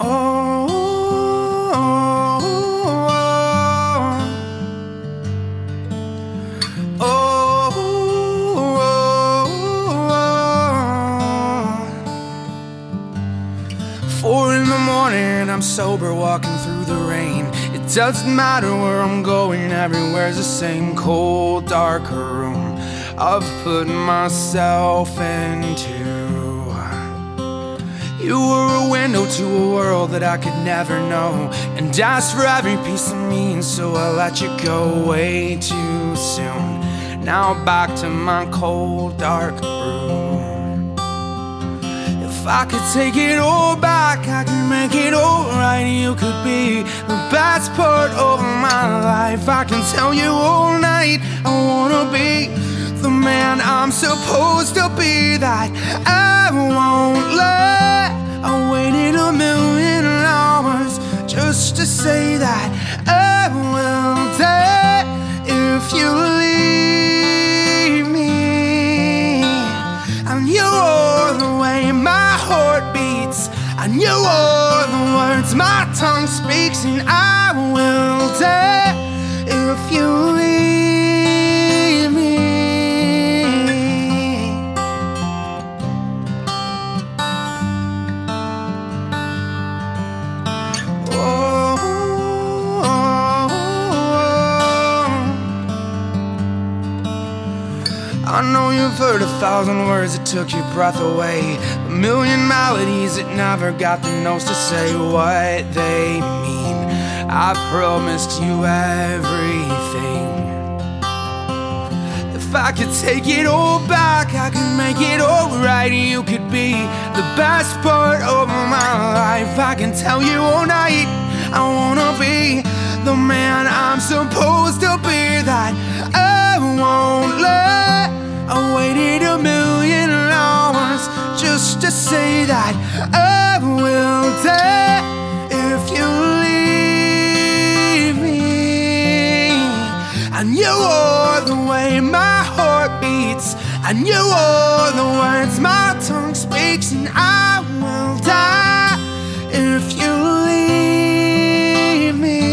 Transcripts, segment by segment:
Oh, oh, oh. 4 in the morning, I'm sober, walking through the rain. It doesn't matter where I'm going, everywhere's the same cold, dark room I've put myself into. You were a window to a world that I could never know, and asked for every piece of me, and so I let you go way too soon. Now back to my cold, dark room. If I could take it all back, I could make it all right. You could be the best part of my life. I can tell you all night I wanna be the man I'm supposed to be, that I won't let. I waited a million hours just to say that I will die if you leave me. And you are the way my heart beats, and you are the words my tongue speaks, and I will die if you leave me. I know you've heard 1,000 words that took your breath away, a million melodies that never got the notes to say what they mean. I promised you everything. If I could take it all back, I could make it all right. You could be the best part of my life. I can tell you all night I wanna be the man I'm supposed to be, that I won't let. I waited a million hours just to say that I will die if you leave me. And you are the way my heart beats, and you are the words my tongue speaks, and I will die if you leave me.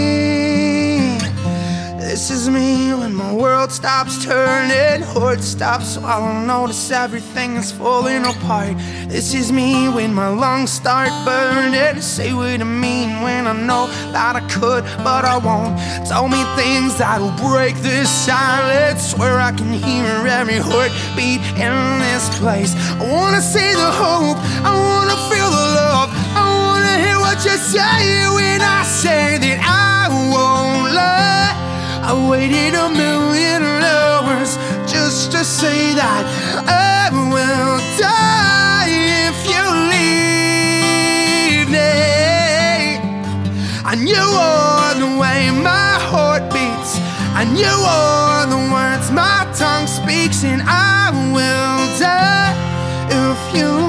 This is me when my world stops turning, heart stops so I don't notice everything is falling apart. This is me when my lungs start burning, say what I mean when I know that I could but I won't. Tell me things that'll break this silence, swear I can hear every heartbeat in this place. I wanna see the hope, I wanna feel the love, I wanna hear what you say when I say that I won't lie. I waited a million hours just to say that I will die if you leave me. And you are the way my heart beats, and you are the words my tongue speaks, and I will die if you